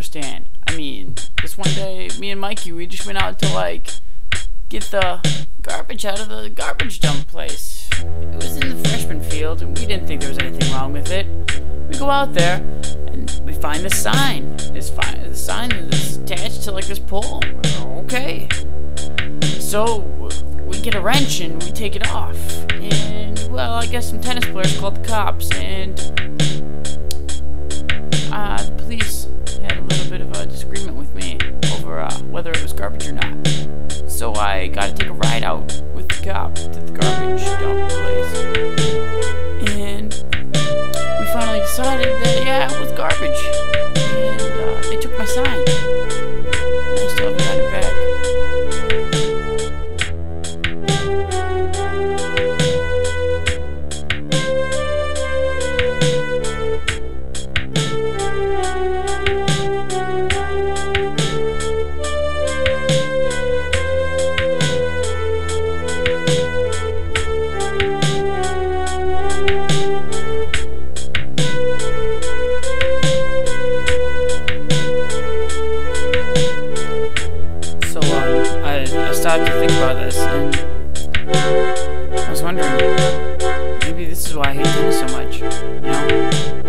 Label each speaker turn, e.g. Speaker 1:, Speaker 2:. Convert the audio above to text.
Speaker 1: understand. I mean, this one day, me and Mikey, we just went out to, like, get the garbage out of the garbage dump place. It was in the freshman field, and we didn't think there was anything wrong with it. We go out there, and we find this sign. The sign is attached to, like, this pole. Okay. So, we get a wrench, and we take it off. And, well, I guess some tennis players called the cops, and the police had a little bit of a disagreement with me over whether it was garbage or not. So I got to take a ride out with the cop to the garbage dump place. And we finally decided that, yeah, it was garbage. And they took my sign. I still haven't got it back. I stopped to think about this, and I was wondering, maybe this is why I hate tennis so much, you know?